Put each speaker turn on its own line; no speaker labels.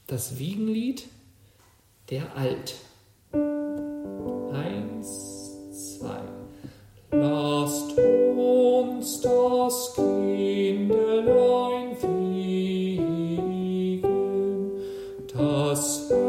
Das Wiegenlied der Alt. 1, 2. Lasst uns das Kindlein wiegen, das